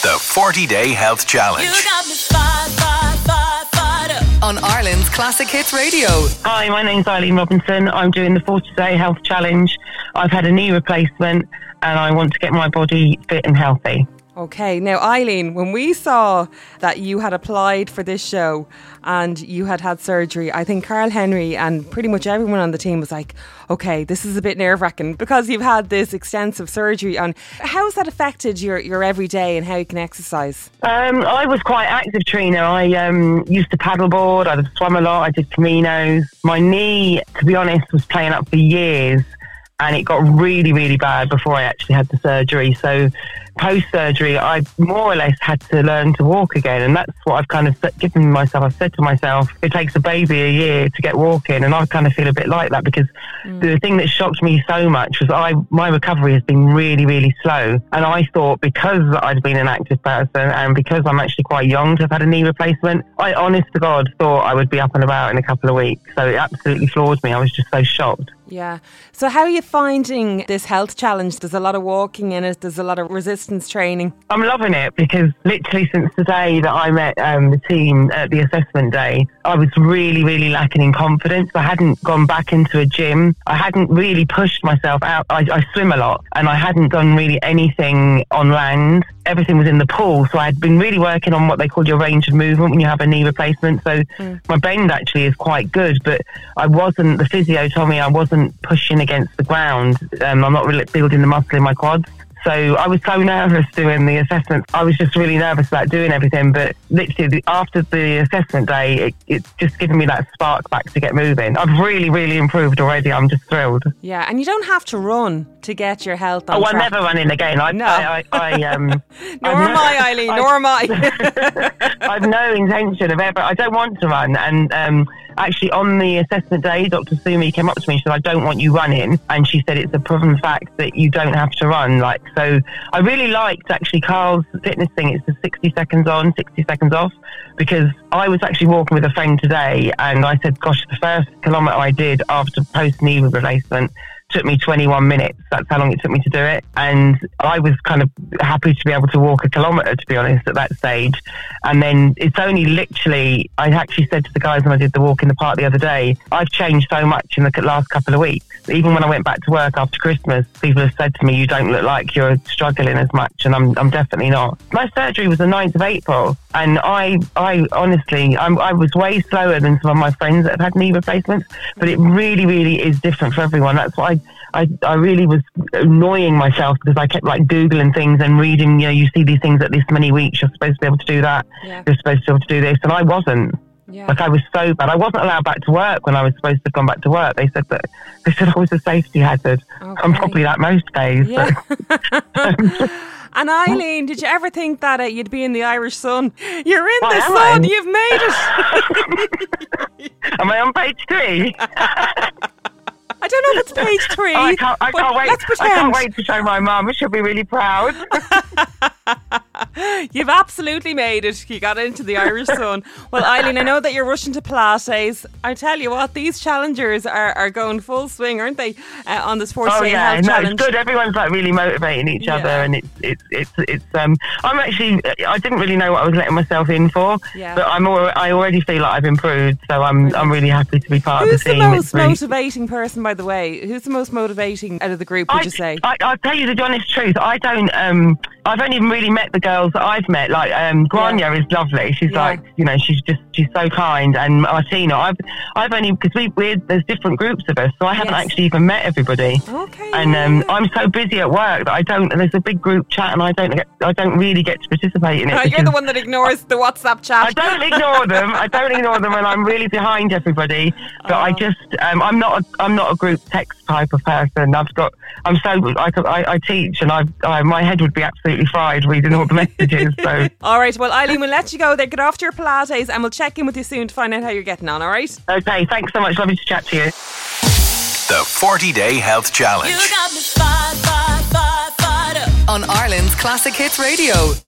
The 40-Day Health Challenge. You got me fired up. On Ireland's Classic Hits Radio. Hi, my name's Eileen Robinson. I'm doing the 40-Day Health Challenge. I've had a knee replacement and I want to get my body fit and healthy. Okay, now Eileen, when we saw that you had applied for this show and you had surgery, I think Carl Henry and pretty much everyone on the team was like, okay, this is a bit nerve-wracking because you've had this extensive surgery on. How has that affected your everyday and how you can exercise? I was quite active, Trina. I used to paddleboard, I swam a lot, I did Caminos. My knee, to be honest, was playing up for years and it got really, really bad before I actually had the surgery. So post-surgery, I more or less had to learn to walk again, and that's what I've kind of given myself. I've said to myself, it takes a baby a year to get walking, and I kind of feel a bit like that because the thing that shocked me so much was my recovery has been really, really slow, and I thought because I'd been an active person and because I'm actually quite young to have had a knee replacement, I honest to God thought I would be up and about in a couple of weeks. So it absolutely floored me. I was just so shocked. Yeah. So how are you finding this health challenge? There's a lot of walking in it. There's a lot of resistance training. I'm loving it because literally since the day that I met the team at the assessment day, I was really, really lacking in confidence. I hadn't gone back into a gym. I hadn't really pushed myself out. I swim a lot and I hadn't done really anything on land. Everything was in the pool. So I had been really working on what they call your range of movement when you have a knee replacement. So my bend actually is quite good, but the physio told me I wasn't pushing against the ground. I'm not really building the muscle in my quads. So I was so nervous doing the assessment. I was just really nervous about doing everything. But literally after the assessment day, it's just given me that spark back to get moving. I've really, really improved already. I'm just thrilled. Yeah, and you don't have to run to get your health on track. I'm never running again. Nor am I, Eileen. Nor am I. I've no intention of ever. I don't want to run. And actually, on the assessment day, Dr. Sumi came up to me and said, I don't want you running. And she said, it's a proven fact that you don't have to run. So I really liked actually Carl's fitness thing. It's the 60 seconds on, 60 seconds off, because I was actually walking with a friend today and I said, gosh, the first kilometre I did after post-knee replacement took me 21 minutes. That's how long it took me to do it. And I was kind of happy to be able to walk a kilometre, to be honest, at that stage. And then it's only literally, I actually said to the guys when I did the walk in the park the other day, I've changed so much in the last couple of weeks. Even when I went back to work after Christmas, people have said to me, you don't look like you're struggling as much. And I'm definitely not. My surgery was the 9th of April. And I honestly, I was way slower than some of my friends that have had knee replacements. But it really, really is different for everyone. That's why I really was annoying myself because I kept Googling things and reading, you see these things at this many weeks, you're supposed to be able to do that, you're supposed to be able to do this, and I wasn't. Yeah. I was so bad. I wasn't allowed back to work when I was supposed to have gone back to work. They said I was a safety hazard. Okay. I'm probably that most days. Yeah. So. And Eileen, did you ever think that you'd be in the Irish Sun? You're in the Sun. You've made it. Am I on page 3? I don't know if it's page 3. I can't wait. Let's pretend. I can't wait to show my mum. She'll be really proud. You've absolutely made it. You got into the Irish Sun. Well, Eileen, I know that you're rushing to Pilates. I tell you what, these challengers are going full swing, aren't they? On this 40-day health challenge. It's good. Everyone's really motivating each other, and it's. I'm actually. I didn't really know what I was letting myself in for, but I already feel like I've improved. So I'm really happy to be part of the team. Who's the most motivating person, by the way? Who's the most motivating out of the group? Would you say? I'll tell you the honest truth. I don't. I've only really met the girls that I've met. Grania is lovely. She's she's so kind. And Martina, I've only, because there's different groups of us, so I haven't actually even met everybody. Okay. And I'm so busy at work that there's a big group chat and I don't really get to participate in it. You're the one that ignores the WhatsApp chat. I don't ignore them. And I'm really behind everybody. But I just, I'm not a group text type of person. I teach and my head would be absolutely fried reading all the messages. So. All right, well, Eileen, we'll let you go there. Get off to your Pilates and we'll check in with you soon to find out how you're getting on, all right? Okay, thanks so much. Lovely to chat to you. The 40-Day Health Challenge. You got me fired up. On Ireland's Classic Hits Radio.